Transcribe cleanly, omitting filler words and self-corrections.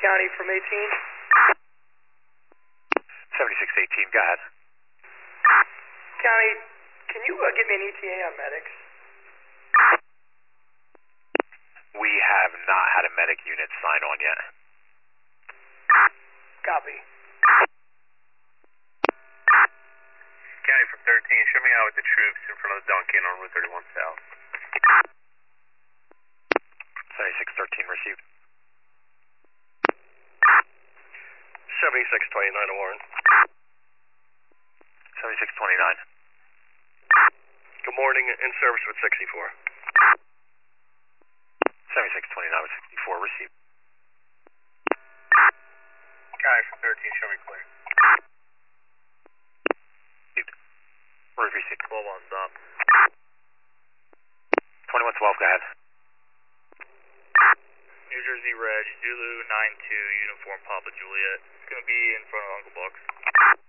County from 18. 7618, go ahead. County, can you get me an ETA on medics? We have not had a medic unit sign on yet. Copy. County from 13, show me out with the troops in front of the Dunkin' on Route 31 South. 7613 received. 7629 to Warren. 7629. Good morning, in service with 64. 7629 with 64 received. County from 13, show me clear. Received. Where's received? 12 on stop. 2112, go ahead. New Jersey Red, Zulu 92, uniform Papa Juliet. It's going to be in front of Uncle Buck's.